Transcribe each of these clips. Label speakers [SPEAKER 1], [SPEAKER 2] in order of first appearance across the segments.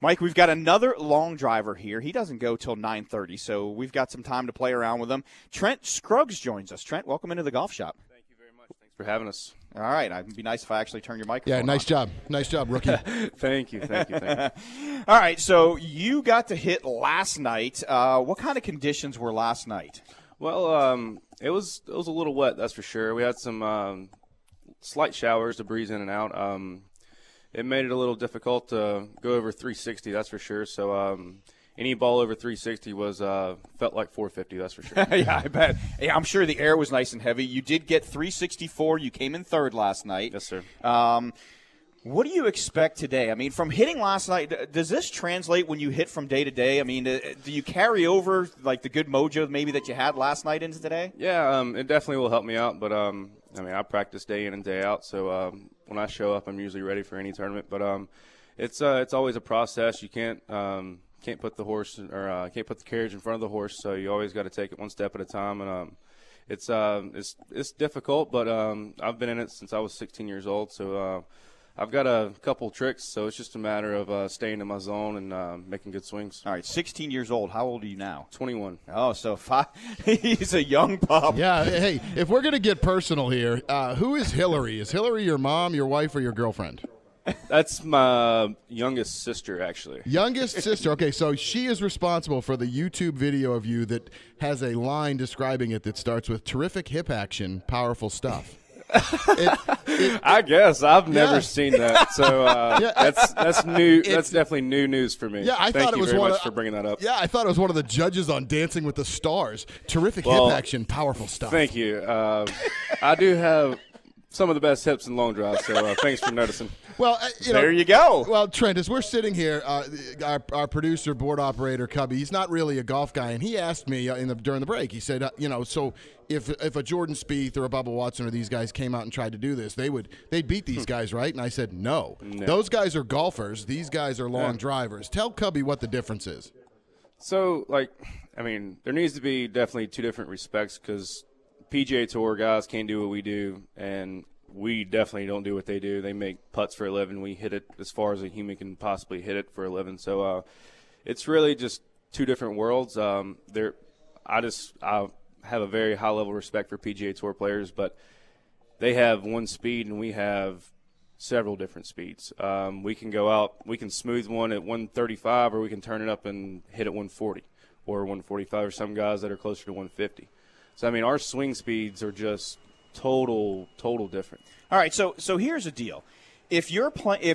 [SPEAKER 1] Mike, we've got another long driver here. He doesn't go till 9:30, so we've got some time to play around with him. Trent Scruggs joins us. Trent, welcome into the golf shop.
[SPEAKER 2] Thank you very much. Thanks for having us.
[SPEAKER 1] All right. It'd be nice if I actually turned your microphone on.
[SPEAKER 3] Nice job. Nice job, rookie.
[SPEAKER 2] Thank you.
[SPEAKER 1] All right, so you got to hit last night. What kind of conditions were last night?
[SPEAKER 2] Well, it was a little wet, that's for sure. We had some slight showers to breeze in and out. It made it a little difficult to go over 360, that's for sure. So any ball over 360 was felt like 450, that's for sure.
[SPEAKER 1] Yeah, I bet. Hey, I'm sure the air was nice and heavy. You did get 364. You came in third last night.
[SPEAKER 2] Yes, sir.
[SPEAKER 1] What do you expect today? I mean, from hitting last night, does this translate when you hit from day to day? I mean, do you carry over like the good mojo maybe that you had last night into today?
[SPEAKER 2] Yeah, it definitely will help me out. But I mean, I practice day in and day out, so when I show up, I'm usually ready for any tournament. But it's always a process. You can't put the horse or can't put the carriage in front of the horse, so you always got to take it one step at a time. And it's difficult, but I've been in it since I was 16 years old, so I've got a couple tricks. So it's just a matter of staying in my zone and making good swings.
[SPEAKER 1] All right, 16 years old. How old are you now?
[SPEAKER 2] 21.
[SPEAKER 1] Oh, so he's a young pup.
[SPEAKER 3] Yeah. Hey, if we're gonna get personal here, who is Hillary? Is Hillary your mom, your wife, or your girlfriend?
[SPEAKER 2] That's my youngest sister, actually.
[SPEAKER 3] Youngest sister. Okay, so she is responsible for the YouTube video of you that has a line describing it that starts with "terrific hip action, powerful stuff."
[SPEAKER 2] I guess I've never seen that, so that's new. That's definitely new news for me.
[SPEAKER 3] Yeah, I
[SPEAKER 2] Thank
[SPEAKER 3] thought it
[SPEAKER 2] you
[SPEAKER 3] was
[SPEAKER 2] very
[SPEAKER 3] one
[SPEAKER 2] much
[SPEAKER 3] of,
[SPEAKER 2] for bringing that up.
[SPEAKER 3] Yeah, I thought it was one of the judges on Dancing with the Stars. Terrific hip action, powerful stuff.
[SPEAKER 2] Thank you. I do have some of the best hips in long drive, so thanks for noticing.
[SPEAKER 3] Well,
[SPEAKER 1] there you go.
[SPEAKER 3] Well, Trent, as we're sitting here, our producer, board operator, Cubby, he's not really a golf guy, and he asked me during the break. He said, so if a Jordan Spieth or a Bubba Watson or these guys came out and tried to do this, they'd beat these guys, right? And I said, no. Those guys are golfers. These guys are long drivers. Tell Cubby what the difference is.
[SPEAKER 2] So, there needs to be definitely two different respects because PGA Tour guys can't do what we do, and we definitely don't do what they do. They make putts for a living. We hit it as far as a human can possibly hit it for a living. So it's really just two different worlds. I have a very high level of respect for PGA Tour players, but they have one speed and we have several different speeds. We can go out, we can smooth one at 135, or we can turn it up and hit at 140 or 145, or some guys that are closer to 150. So, our swing speeds are just total different.
[SPEAKER 1] All right, so here's the deal. If your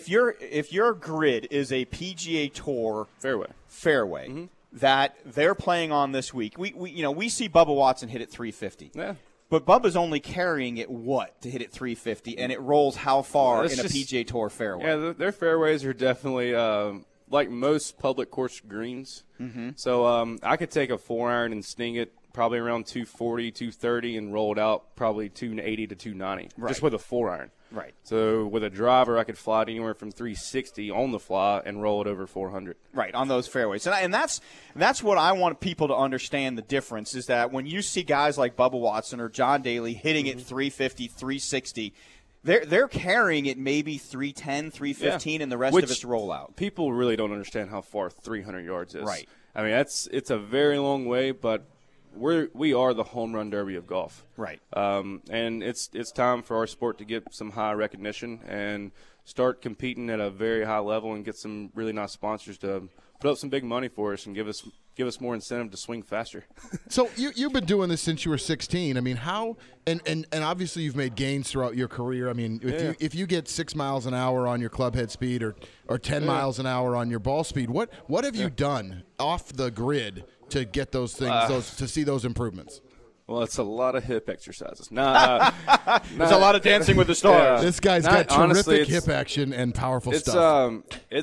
[SPEAKER 1] grid is a PGA Tour fairway that they're playing on this week, we see Bubba Watson hit at 350.
[SPEAKER 2] Yeah.
[SPEAKER 1] But Bubba's only carrying it to hit at 350, and it rolls how far in a PGA Tour fairway?
[SPEAKER 2] Yeah, their fairways are definitely like most public course greens. Mm-hmm. So I could take a 4-iron and sting it probably around 240, 230, and roll it out probably 280 to 290, just with a 4-iron.
[SPEAKER 1] Right.
[SPEAKER 2] So with a driver, I could fly it anywhere from 360 on the fly and roll it over 400.
[SPEAKER 1] Right, on those fairways. And that's what I want people to understand the difference is that when you see guys like Bubba Watson or John Daly hitting it 350, 360, they're carrying it maybe 310, 315, and the rest of it's rollout.
[SPEAKER 2] People really don't understand how far 300 yards is.
[SPEAKER 1] Right.
[SPEAKER 2] It's a very long way, but we are the home run derby of golf.
[SPEAKER 1] Right.
[SPEAKER 2] And it's time for our sport to get some high recognition and start competing at a very high level and get some really nice sponsors to put up some big money for us and give us more incentive to swing faster.
[SPEAKER 3] So you've been doing this since you were 16. how and obviously you've made gains throughout your career. If you get 6 miles an hour on your club head speed or 10 miles an hour on your ball speed, what have you done off the grid to get those things, to see those improvements?
[SPEAKER 2] Well, it's a lot of hip exercises.
[SPEAKER 1] There's a lot of Dancing with the Stars.
[SPEAKER 3] This guy's got terrific hip action and powerful stuff.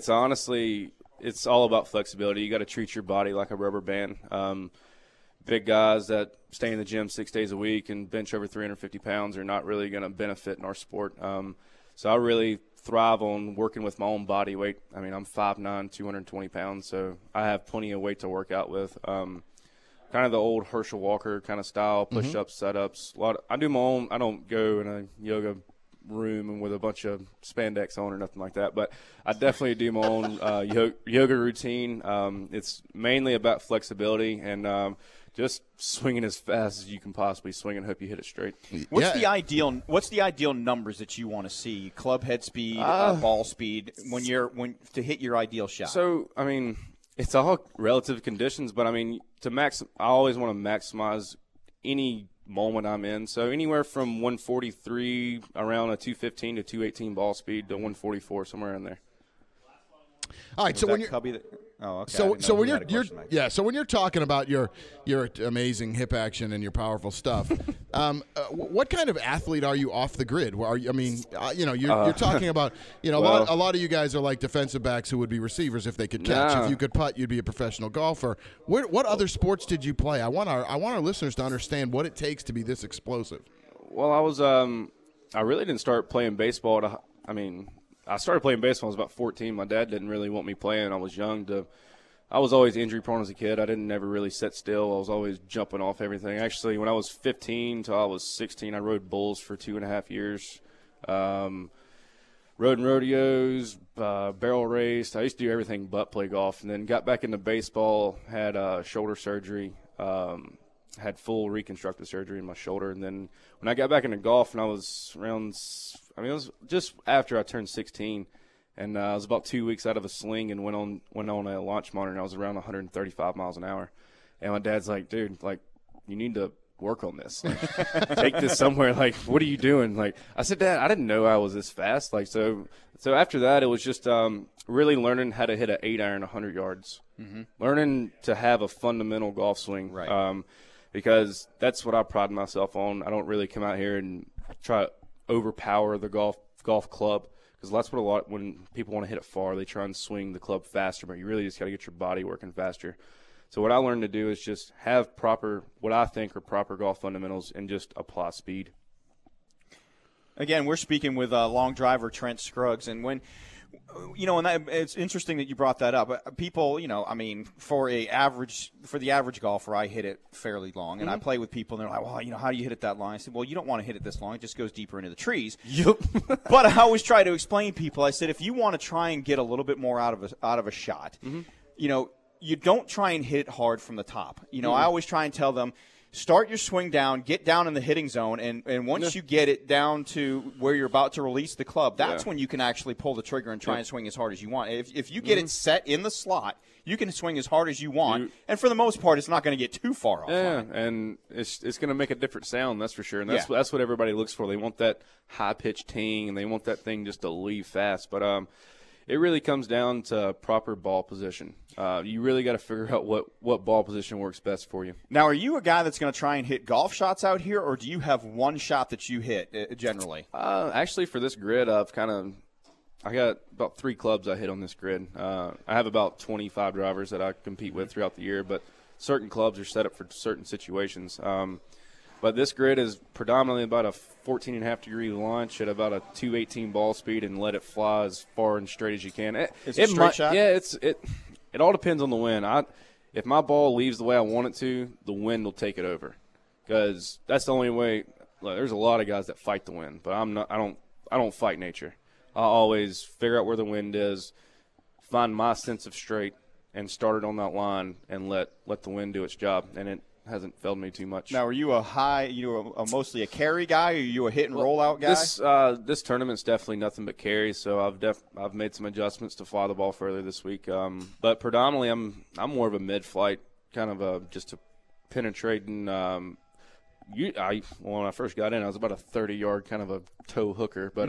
[SPEAKER 2] It's all about flexibility. You got to treat your body like a rubber band. Big guys that stay in the gym 6 days a week and bench over 350 pounds are not really going to benefit in our sport. So I really thrive on working with my own body weight. I'm 5'9", 220 pounds, so I have plenty of weight to work out with. Kind of the old Herschel Walker kind of style, push-ups, set-ups. I do my own. I don't go in a yoga room and with a bunch of spandex on or nothing like that. But I definitely do my own yoga routine. It's mainly about flexibility and just swinging as fast as you can possibly swing and hope you hit it straight.
[SPEAKER 1] What's the ideal numbers that you want to see? Club head speed, ball speed when to hit your ideal shot.
[SPEAKER 2] So I mean, it's all relative conditions, but I mean I always want to maximize any moment I'm in. So anywhere from 143 around a 215 to 218 ball speed to 144, somewhere in there.
[SPEAKER 3] All right, so when you're
[SPEAKER 1] okay.
[SPEAKER 3] So when so when you're talking about your amazing hip action and your powerful stuff, what kind of athlete are you off the grid? Where are you, I mean, you're talking about a lot of you guys are like defensive backs who would be receivers if they could catch. If you could putt, you'd be a professional golfer. What other sports did you play? I want our listeners to understand what it takes to be this explosive.
[SPEAKER 2] Well, I really didn't start playing baseball. I started playing baseball when I was about 14. My dad didn't really want me playing. I was young. I was always injury prone as a kid. I didn't never really sit still. I was always jumping off everything. Actually, when I was 15 till I was 16, I rode bulls for 2.5 years. Rode in rodeos, barrel raced. I used to do everything but play golf. And then got back into baseball, had shoulder surgery, had full reconstructive surgery in my shoulder. And then when I got back into golf and I was it was just after I turned 16, and I was about 2 weeks out of a sling and went on a launch monitor, and I was around 135 miles an hour. And my dad's like, dude, like, you need to work on this. Like, take this somewhere. Like, what are you doing? Like, I said, Dad, I didn't know I was this fast. Like, so after that, it was just really learning how to hit an 8-iron 100 yards, learning to have a fundamental golf swing.
[SPEAKER 1] Right.
[SPEAKER 2] Because that's what I pride myself on. I don't really come out here and try to overpower the golf club, because that's what when people want to hit it far, they try and swing the club faster, but you really just got to get your body working faster. So what I learned to do is just have what I think are proper golf fundamentals and just apply speed.
[SPEAKER 1] Again, we're speaking with long driver Trent Scruggs, and when and it's interesting that you brought that up. People, for the average golfer, I hit it fairly long, and I play with people, and they're like, well, how do you hit it that long? I said, well, you don't want to hit it this long. It just goes deeper into the trees.
[SPEAKER 2] Yep.
[SPEAKER 1] But I always try to explain to people, I said, if you want to try and get a little bit more out of a shot, you don't try and hit it hard from the top. I always try and tell them, start your swing down, get down in the hitting zone, and once you get it down to where you're about to release the club, that's when you can actually pull the trigger and try and swing as hard as you want. If you get it set in the slot, you can swing as hard as you want, and for the most part, it's not going to get too far off.
[SPEAKER 2] Yeah, and it's going to make a different sound, that's for sure. And that's what everybody looks for. They want that high-pitched ting, and they want that thing just to leave fast. But it really comes down to proper ball position. You really got to figure out what ball position works best for you.
[SPEAKER 1] Now, are you a guy that's going to try and hit golf shots out here, or do you have one shot that you hit generally?
[SPEAKER 2] Actually, for this grid, I got about 3 clubs I hit on this grid. I have about 25 drivers that I compete with throughout the year, but certain clubs are set up for certain situations. But this grid is predominantly about a 14.5-degree launch at about a 218 ball speed and let it fly as far and straight as you can.
[SPEAKER 1] It's a straight shot?
[SPEAKER 2] Yeah, it all depends on the wind. If my ball leaves the way I want it to, the wind will take it over, because that's the only way. Like, there's a lot of guys that fight the wind, but I don't fight nature. I always figure out where the wind is, find my sense of straight, and start it on that line and let the wind do its job. And it hasn't failed me too much.
[SPEAKER 1] Now, are you mostly a carry guy, or are you a hit and roll out guy?
[SPEAKER 2] This tournament's definitely nothing but carry, so I've made some adjustments to fly the ball further this week. But predominantly, I'm more of a mid-flight, kind of just a penetrating. When I first got in, I was about a 30-yard kind of a toe hooker, but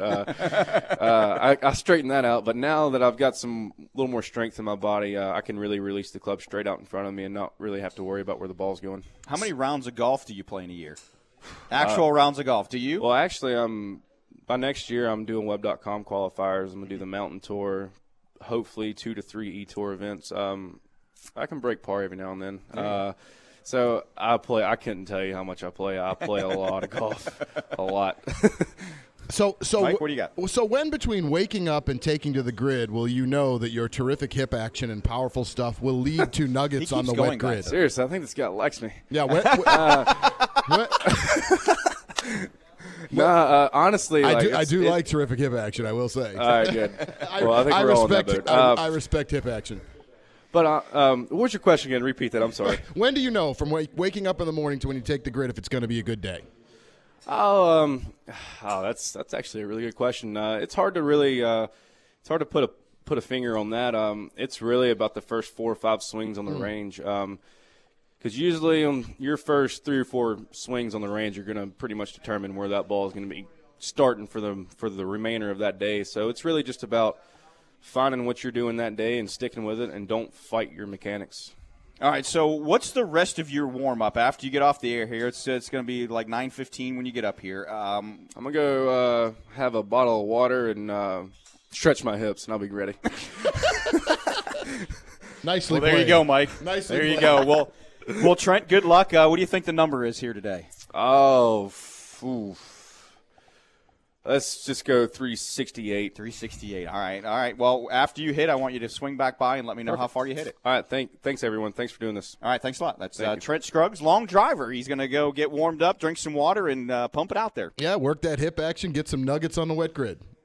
[SPEAKER 2] I straightened that out. But now that I've got a little more strength in my body, I can really release the club straight out in front of me and not really have to worry about where the ball's going.
[SPEAKER 1] How many rounds of golf do you play in a year? Actual rounds of golf, do you?
[SPEAKER 2] Well, actually, by next year, I'm doing Web.com qualifiers. I'm going to do the Mountain Tour, hopefully 2 to 3 E-Tour events. I can break par every now and then. So I couldn't tell you how much I play. I play a lot of golf, a lot.
[SPEAKER 3] So
[SPEAKER 1] Mike, what do you got?
[SPEAKER 3] So when between waking up and taking to the grid will you know that your terrific hip action and powerful stuff will lead to nuggets on the wet grid?
[SPEAKER 2] Seriously, I think this guy likes me.
[SPEAKER 3] Yeah.
[SPEAKER 2] Honestly,
[SPEAKER 3] I do like terrific hip action. I will say.
[SPEAKER 2] All right, good. Well, I think we're all on that boat.
[SPEAKER 3] I respect hip action.
[SPEAKER 2] But what was your question again? Repeat that. I'm sorry.
[SPEAKER 3] When do you know from waking up in the morning to when you take the grid if it's going to be a good day?
[SPEAKER 2] That's actually a really good question. It's hard to really it's hard to put a finger on that. It's really about the first 4 or 5 swings on the range. Because usually on your first 3 or 4 swings on the range, you're going to pretty much determine where that ball is going to be starting for the remainder of that day. So it's really just about finding what you're doing that day and sticking with it, and don't fight your mechanics.
[SPEAKER 1] All right, so what's the rest of your warm-up after you get off the air here? It's going to be like 9:15 when you get up here.
[SPEAKER 2] I'm going to go have a bottle of water and stretch my hips, and I'll be ready.
[SPEAKER 3] Nicely
[SPEAKER 1] there
[SPEAKER 3] played.
[SPEAKER 1] you go, Mike.
[SPEAKER 3] Nicely
[SPEAKER 1] there you
[SPEAKER 3] played.
[SPEAKER 1] go. Well, Trent, good luck. What do you think the number is here today?
[SPEAKER 2] Let's just go 368.
[SPEAKER 1] 368. All right. Well, after you hit, I want you to swing back by and let me know how far you hit it.
[SPEAKER 2] All right. Thanks, everyone. Thanks for doing this.
[SPEAKER 1] All right. Thanks a lot. That's Trent Scruggs, long driver. He's going to go get warmed up, drink some water, and pump it out there.
[SPEAKER 3] Yeah, work that hip action, get some nuggets on the wet grid.